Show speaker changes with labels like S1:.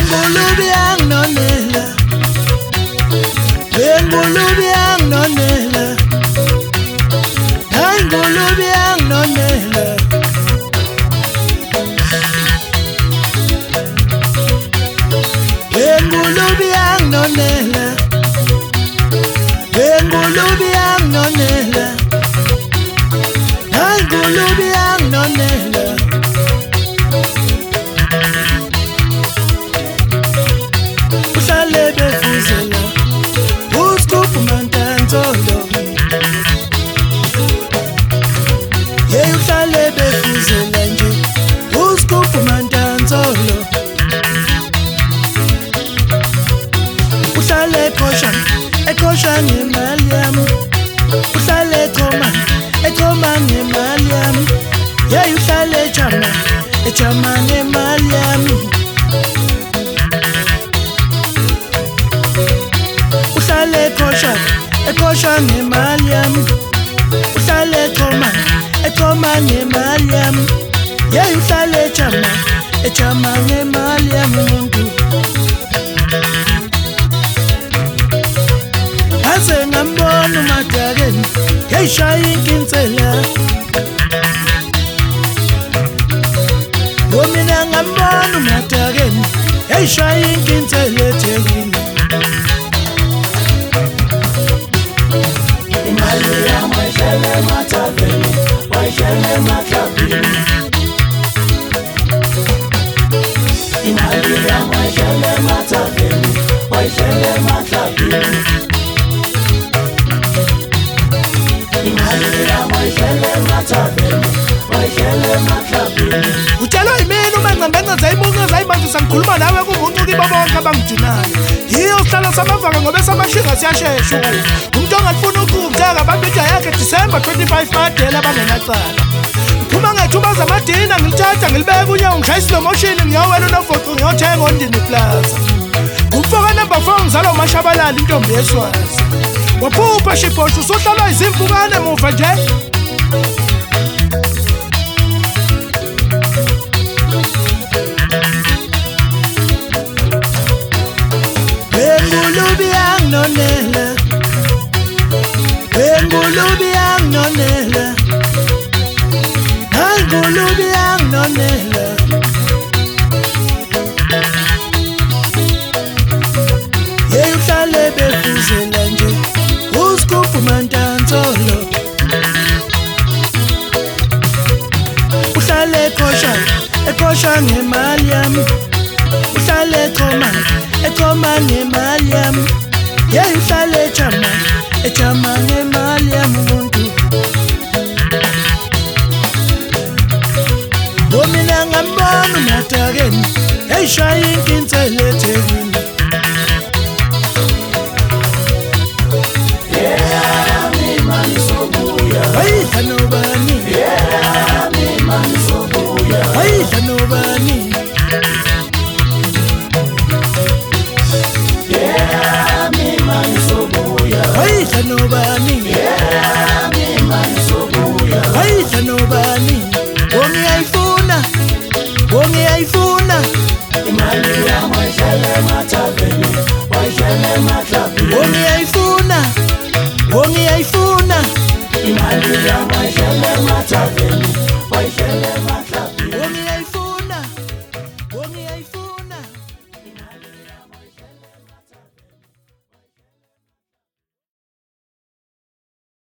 S1: Bengulubiang nonela, Bengulubiang nonela, Bengulubiang nonela, Bengulubiang nonela, Bengulubiang nonela, Bengulubiang nonela. Ekosha ngemali yami uhlale ekhoma ngemali yami yeah uhlale ejama ngemali yami uhlale ekosha ngemali yami uhlale ekhoma ngemali yami yeah uhlale ejama ngemali yami umuntu ngambona umadakeni yayishaya inkinsela mina ngambona umadakeni yayishaya inkinsela eThekwini imali yami wayishele emathaveni wayishele emaklabhini imali yami wayishele emathaveni wayishele emaklabhini Utshela yimini uMancembe zayimunga zayibangisa ngikhuluma nawe kuvuncuka bonke abangijunayo yiyo uhlala samavanga ngoba samashinga siyashesha umuntu ongalifuna ukungiteka abantu yakhe December 25 madela bangenacala phuma ngethuba zamadina ngilithatha ngilibeka unyawo ngishaya slow motion ngiyawela uNofoco ngiyothenga ondini plaza umfoka number 4 ngizalo uMashabalala intombi yeswazi waphupha shibhosho usohlala izimpukane muva nje Bengulubiang nonela, Bengulubiang nonela, Bengulubiang nonela. Yeah, uhlale befuzela nje, uskufu mantanzolo. Uhlale ekosha ngemali yami, uhlale ekhoma ngemali yami, yeah uhlale ejama ngemali yami umuntu. Mina ngambona umadakeni yayishaya inkinsa